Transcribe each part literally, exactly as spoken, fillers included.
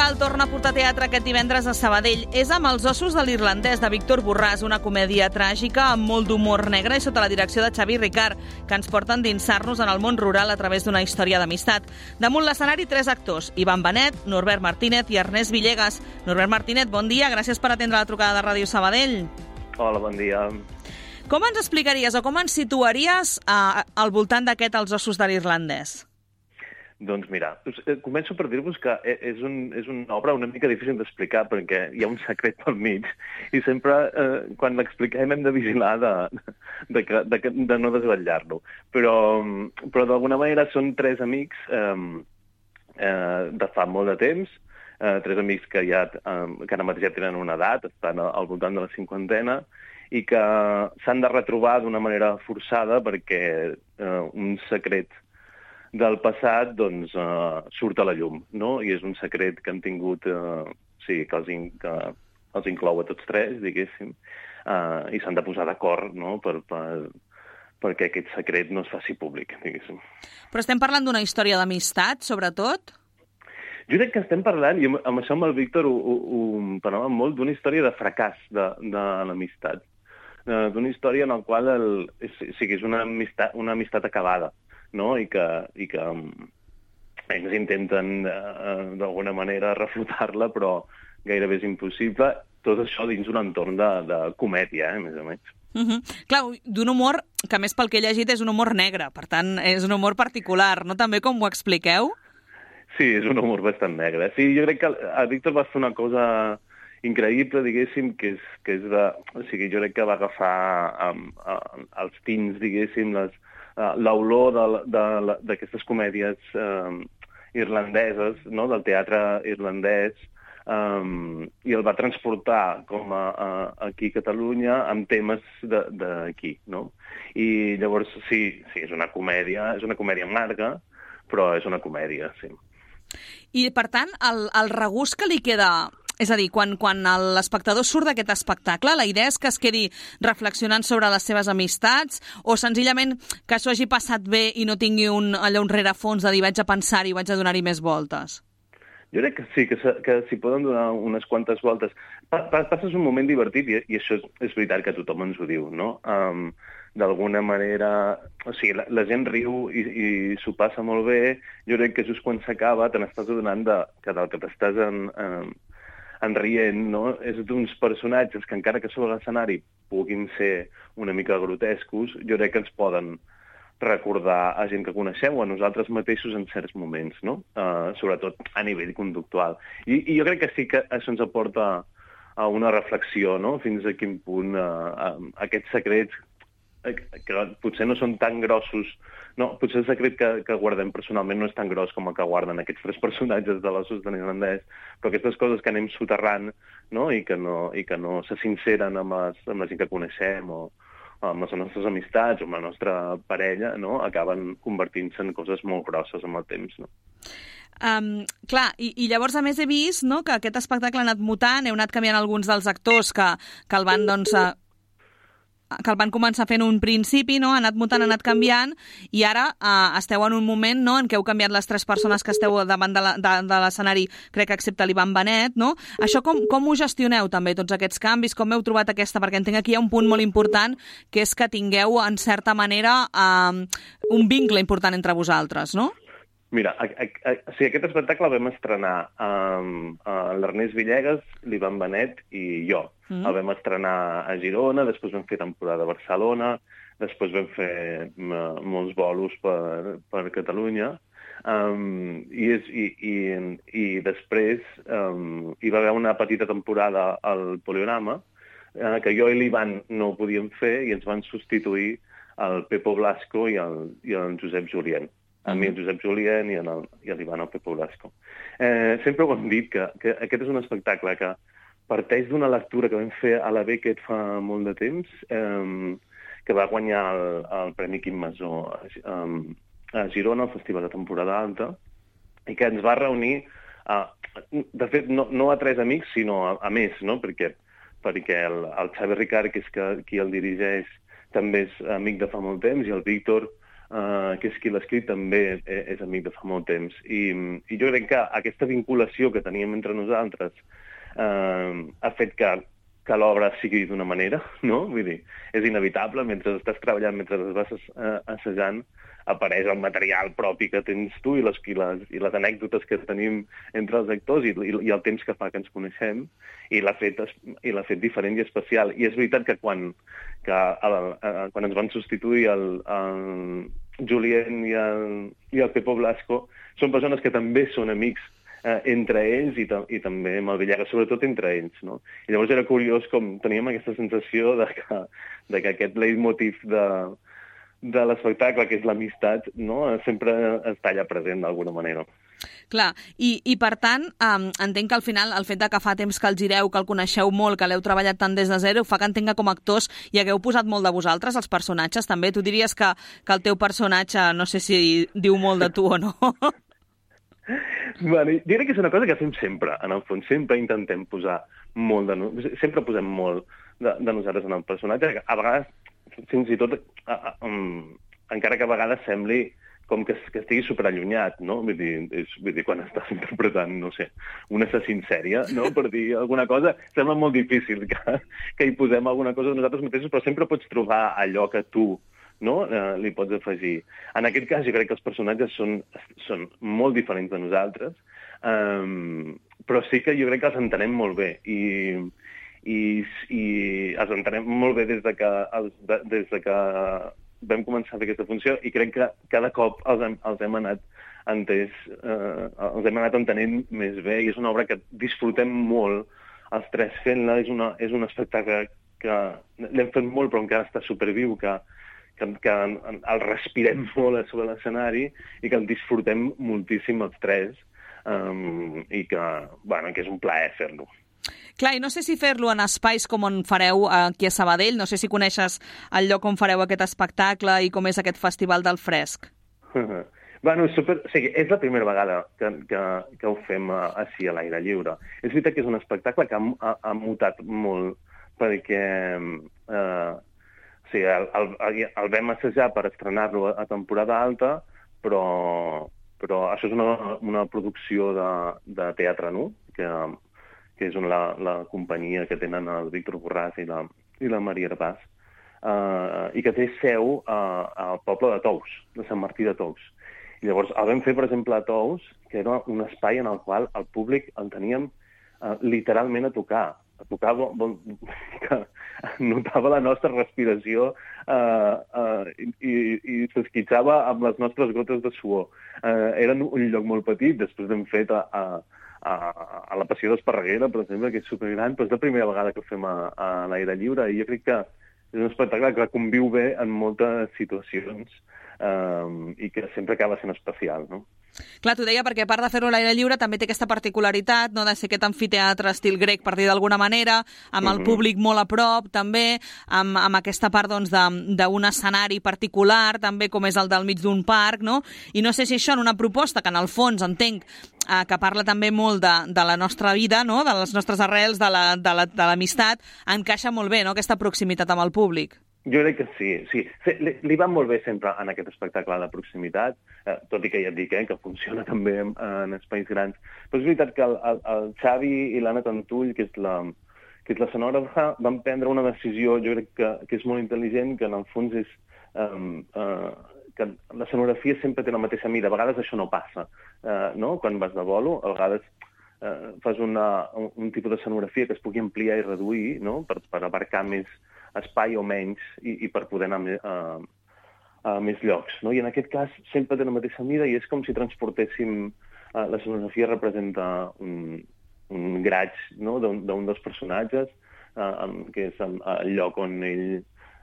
Musical torna a portar teatre aquest divendres a Sabadell. És amb Els ossos de l'irlandès, de Víctor Borràs, una comèdia tràgica amb molt d'humor negre i sota la direcció de Xavi Ricart, que ens porta a endinsar-nos en el món rural a través d'una història d'amistat. Damunt l'escenari, tres actors: Ivan Benet, Norbert Martínez i Ernest Villegas. Norbert Martínez, bon dia, gràcies per atendre la trucada de Ràdio Sabadell. Hola, bon dia. Com ens explicaries o com ens situaries eh, al voltant d'aquest Els ossos de l'irlandès? Doncs mira, començo per dir-vos que és, un, és una obra una mica difícil d'explicar perquè hi ha un secret pel mig i sempre eh, quan l'expliquem hem de vigilar de, de, de, de, de no desvetllar-lo. Però, però d'alguna manera són tres amics eh, eh, de fa molt de temps, eh, tres amics que, ja, eh, que ara mateix ja tenen una edat, estan al voltant de la cinquantena, i que s'han de retrobar d'una manera forçada perquè eh, un secret del passat doncs, uh, surt a la llum, no? I és un secret que han tingut, uh, sí, que els, in, que els inclou a tots tres, diguéssim, uh, i s'han de posar d'acord, no?, per, per, perquè aquest secret no es faci públic, diguéssim. Però estem parlant d'una història d'amistat, sobretot? Jo crec que estem parlant, i amb això amb el Víctor ho, ho, ho parlàvem molt, d'una història de fracàs de, de l'amistat, uh, d'una història en la qual el, és, sí, és una amistat, una amistat acabada, no? I que, i que ells intenten eh, d'alguna manera refutar-la, però gairebé és impossible. Tot això dins un entorn de, de comèdia, eh, més o menys. Uh-huh. Clar, d'un humor que, més pel que he llegit, és un humor negre, per tant, és un humor particular, no? També com ho expliqueu? Sí, és un humor bastant negre. Sí, jo crec que el Víctor va fer una cosa increïble, diguéssim, que és, que és de... O sigui, jo crec que va agafar um, uh, els tints, diguéssim, les Uh, l'olor d'aquestes comèdies uh, irlandeses, no?, del teatre irlandès, um, i el va transportar com a, a, aquí a Catalunya amb temes d'aquí, no? I llavors, sí, sí, és una comèdia, és una comèdia amarga, però és una comèdia, sí. I, per tant, el, el regust que li queda... És a dir, quan, quan l'espectador surt d'aquest espectacle, la idea és que es quedi reflexionant sobre les seves amistats o senzillament que s'ho hagi passat bé i no tingui un, allò un rerefons de dir vaig a pensar-hi, vaig a donar-hi més voltes? Jo crec que sí, que, que s'hi poden donar unes quantes voltes. Pa, pa, passes un moment divertit i, i això és, és veritat que tothom ens ho diu, no? Um, d'alguna manera... O sigui, la, la gent riu i, i s'ho passa molt bé. Jo crec que just quan s'acaba te n'estàs adonant de, que del que t'estàs en... en en rient, no? És d'uns personatges que encara que sobre l'escenari puguin ser una mica grotescos, jo crec que ens poden recordar a gent que coneixem o a nosaltres mateixos en certs moments, no? Uh, sobretot a nivell conductual. I, I jo crec que sí que això ens aporta a una reflexió, no? Fins a quin punt uh, uh, aquests secrets que potser no són tan grossos, no, potser el secret que, que guardem personalment no és tan gros com el que guarden aquests tres personatges de l'ossos de l'irlandès, però aquestes coses que anem soterrant, no?, i que no, i que no se sinceren amb, les, amb la gent que coneixem o amb les nostres amistats o amb la nostra parella, no?, acaben convertint-se en coses molt grosses amb el temps, no? Um, clar, i, i llavors a més he vist, no?, que aquest espectacle ha anat mutant, heu anat canviant alguns dels actors que, que el van, doncs... A... que el van començar fent un principi, no? Ha anat mutant, ha anat canviant, i ara eh, esteu en un moment, no?, en què heu canviat les tres persones que esteu davant de, la, de, de l'escenari, crec que excepte l'Ivan Benet, no? Això com, com ho gestioneu també, tots aquests canvis? Com heu trobat aquesta? Perquè entenc que aquí hi ha un punt molt important, que és que tingueu, en certa manera, eh, un vincle important entre vosaltres, no? Mira, a, a, a, o sigui, aquest espectacle el vam estrenar amb uh, l'Ernest Villegas, l'Ivan Benet i jo. Mm. El vam estrenar a Girona, després vam fer temporada a Barcelona, després vam fer uh, molts bolos per, per Catalunya, um, i, és, i, i, i després um, hi va haver una petita temporada al Poliorama, uh, que jo i l'Ivan no ho podíem fer i ens van substituir el Pepo Blasco i el, i el Josep Julien. A mi el Josep Julien i, el, i l'Ivan el Pepo Blasco. Eh, sempre ho hem dit, que, que aquest és un espectacle que parteix d'una lectura que vam fer a la Beckett fa molt de temps, eh, que va guanyar el, el Premi Quim Masó a, a Girona, al Festival de Temporada Alta, i que ens va reunir, a, de fet, no, no a tres amics, sinó a, a més, no? perquè, perquè el, el Xavi Ricart, que és que, qui el dirigeix, també és amic de fa molt temps, i el Víctor uh, que és qui l'ha escrit, també és amic de fa molt temps. I, i jo crec que aquesta vinculació que teníem entre nosaltres uh, ha fet que, que l'obra sigui d'una manera, no? Vull dir, és inevitable, mentre estàs treballant, mentre es vas uh, assajant, apareix el material propi que tens tu i les, i les, i les anècdotes que tenim entre els actors i, i, i el temps que fa que ens coneixem, i l'ha fet, i l'ha fet diferent i especial. I és veritat que quan, que el, el, quan ens van substituir el, el Julien i el, i el Pepo Blasco, són persones que també són amics eh, entre ells i, i també amb el Villegas, sobretot entre ells, no? I llavors era curiós com teníem aquesta sensació de que, de que aquest leitmotiv de de l'espectacle, que és l'amistat, no? Sempre està allà present d'alguna manera. Clar, i, i per tant, um, entenc que al final el fet de que fa temps que el gireu, que el coneixeu molt, que l'heu treballat tant des de zero, fa que entenc que com a actors hi hagueu posat molt de vosaltres, els personatges, també. Tu diries que, que el teu personatge, no sé si diu molt de tu o no. Bueno, jo crec que és una cosa que fem sempre, en el fons. Sempre intentem posar molt de... No... Sempre posem molt de, de nosaltres en el personatge. A vegades, fins i tot, uh, um, encara que a vegades sembli com que, que estigui superallunyat, no? Vull dir, és, vull dir, quan estàs interpretant, no sé, un assassí en sèrie, no? Per dir alguna cosa, sembla molt difícil que, que hi posem alguna cosa de nosaltres mateixos, però sempre pots trobar allò que tu, no? Eh, li pots afegir. En aquest cas, jo crec que els personatges són, són molt diferents de nosaltres, um, però sí que jo crec que els entenem molt bé, i... I, i els entenem molt bé des de que, els, de, des de que vam començar a fer aquesta funció, i crec que cada cop els hem, els hem anat entès, eh, els hem anat entenent més bé, i és una obra que disfrutem molt els tres fent-la. És, una, és un espectacle que l'hem fet molt però encara està superviu, que, que, que el respirem molt sobre l'escenari i que el disfrutem moltíssim els tres, um, i que, bueno, que és un plaer fer-lo. Clar, i no sé si fer-lo en espais com on fareu aquí a Sabadell, no sé si coneixes el lloc on fareu aquest espectacle i com és aquest Festival del Fresc. Bueno, super... o sigui, és la primera vegada que, que, que ho fem així a l'aire lliure. És veritat que és un espectacle que ha, ha, ha mutat molt, perquè eh, o sigui, el, el, el vam assajar per estrenar-lo a temporada alta, però, però això és una, una producció de, de Teatre Nu, que que és una, la, la companyia que tenen el Víctor Borràs i la, i la Maria Herbàs, uh, i que té seu uh, al poble de Tous, de Sant Martí de Tous. I llavors el vam fer, per exemple, a Tous, que era un espai en el qual el públic el teníem uh, literalment a tocar. A tocar, bon, bon, que notava la nostra respiració uh, uh, i, i s'esquitxava amb les nostres gotes de suor. Uh, era un lloc molt petit, després l'hem fet a, a A, a la Passió d'Esparreguera, per exemple, que és supergran, però és la primera vegada que ho fem a, a l'aire lliure, i jo crec que és un espectacle que conviu bé en moltes situacions, um, i que sempre acaba sent especial, no? Clar, t'ho deia perquè a part de fer-ho a l'aire lliure també té aquesta particularitat, no?, de ser aquest amfiteatre estil grec, per dir d'alguna manera, amb el uh-huh. públic molt a prop, també, amb, amb aquesta part, doncs, d'un escenari particular, també, com és el del mig d'un parc, no? I no sé si això en una proposta que, en el fons, entenc eh, que parla també molt de, de la nostra vida, no?, de les nostres arrels, de la, de la, de l'amistat, encaixa molt bé, no?, aquesta proximitat amb el públic. Jo crec que sí, sí. Li, li va molt bé sempre en aquest espectacle de proximitat, eh, tot i que ja et dic eh, que funciona també en, en espais grans. Però és veritat que el, el, el Xavi i l'Anna Tantull, que és la, que és la escenògrafa, van prendre una decisió, jo crec que, que és molt intel·ligent, que en el fons és um, uh, que l'escenografia sempre té la mateixa mida. A vegades això no passa, uh, no? Quan vas de bolo, a vegades uh, fas una, un, un tipus d'escenografia que es pugui ampliar i reduir, no?, per, per abarcar més espai o menys, i, i per poder anar a, a, a més llocs, no? I en aquest cas sempre té la mateixa mida i és com si transportéssim... Uh, l'escenografia representa un, un graig, no?, d'un dels personatges, uh, que és el lloc on ell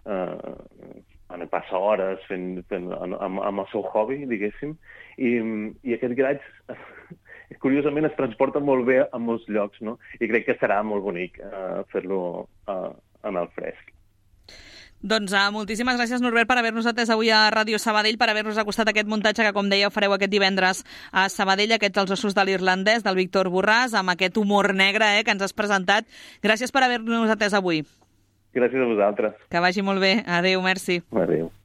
uh, passa hores fent, fent, amb, amb el seu hobby, diguéssim, i, i aquest graig curiosament es transporta molt bé a molts llocs, no? I crec que serà molt bonic uh, fer-lo uh, en el fresc. Doncs uh, moltíssimes gràcies, Norbert, per haver-nos atès avui a Ràdio Sabadell, per haver-nos acostat aquest muntatge que, com dèieu, fareu aquest divendres a Sabadell, aquests Els ossos de l'irlandès, del Víctor Borràs, amb aquest humor negre eh, que ens has presentat. Gràcies per haver-nos atès avui. Gràcies a vosaltres. Que vagi molt bé. Adéu, merci. Adéu.